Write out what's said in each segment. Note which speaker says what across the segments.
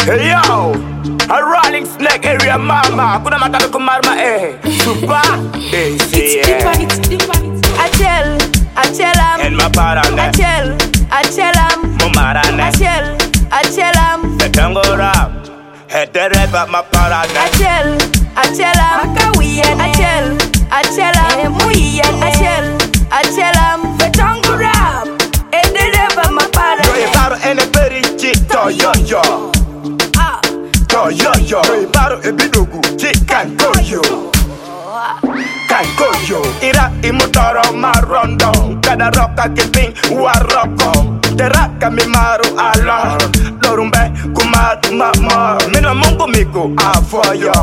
Speaker 1: Hey yo, a rolling snake area mama. Kuna matalo kumarma Super.
Speaker 2: It's different. Achelam.
Speaker 1: En ma paranda.
Speaker 2: Achelam.
Speaker 1: Mumaranda.
Speaker 2: Achelam.
Speaker 1: Tango rap. Head the rap at my paranda.
Speaker 2: Achelam. Makawiyen. Achelam. Muyen. Achelam. Tango rap. Head the rap at my paranda.
Speaker 1: Yo paro ene perichi toyo. Toyo. Yo paro ebidogu chikan koyo. Kankoyo, ira imutoro marondo. Kada roka kiping waroko. Teraka mi maru alon. Lorumbe kumar mamor. Mina mungu miku afoyo.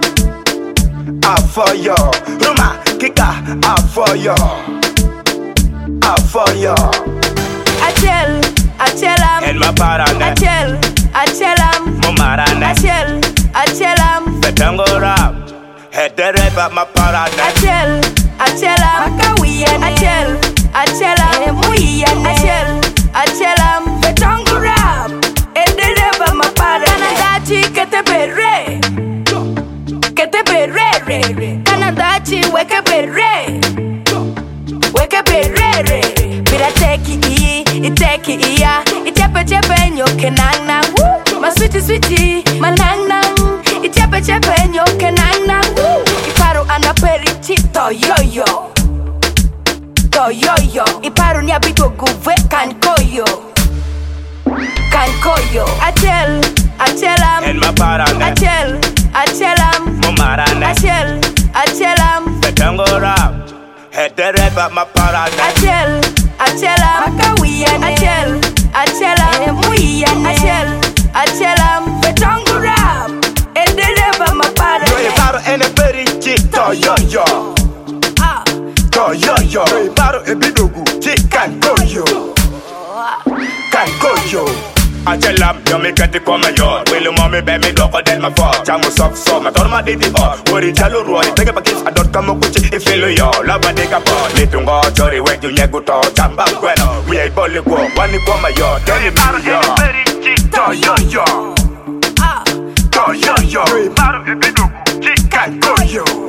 Speaker 1: Ruma kika afoyo.
Speaker 2: Achelam.
Speaker 1: En ma paranda.
Speaker 2: Achelam.
Speaker 1: Mumaranda.
Speaker 2: Achelam.
Speaker 1: Tango rap. Head the rap at my paranda.
Speaker 2: Achelam. Makawiyen. Achelam. Muyen. Achelam. Tango rap. Head the rap at my paranda. Kanadachi kete berre. Kanadachi weke berre. Bira iteki iya. Itepe nyoke nang. Ma sweetie, manang. Itepe nyoke nang. Iparo anaperichi toyo. Iparo ni abito guve kankoyo. Achelam.
Speaker 1: En ma paranda.
Speaker 2: Achelam.
Speaker 1: Mumaranda.
Speaker 2: Achelam.
Speaker 1: Tango rap. Head the rap at my paranda.
Speaker 2: Achelam. Makawiyen. Achelam. Muyen. Achelam. Tango rap. Head the rap at my paranda.
Speaker 1: Yo paro ene perichi toyo. Yo paro ebidogu chikan koyo. Achelam, yo me kati kome yo. Wili mommy be me doko del ma fo. Chamu so ma torma diti o. Wori chalo ruori tege pakis adot kamo kuchi ifilo yo. Lava deka po. Litungo chori wetu nyeguto. Chamba kweno. We ay boli go. Wani koma yo. Teni baro yo. Toyo. Baro ebidogu chikan koyo.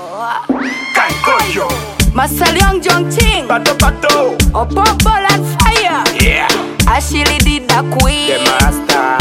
Speaker 2: Masaliong Jongching.
Speaker 1: Pato.
Speaker 2: Opopol and fire.
Speaker 1: Yeah.
Speaker 2: Ashili did the queen.
Speaker 1: The master.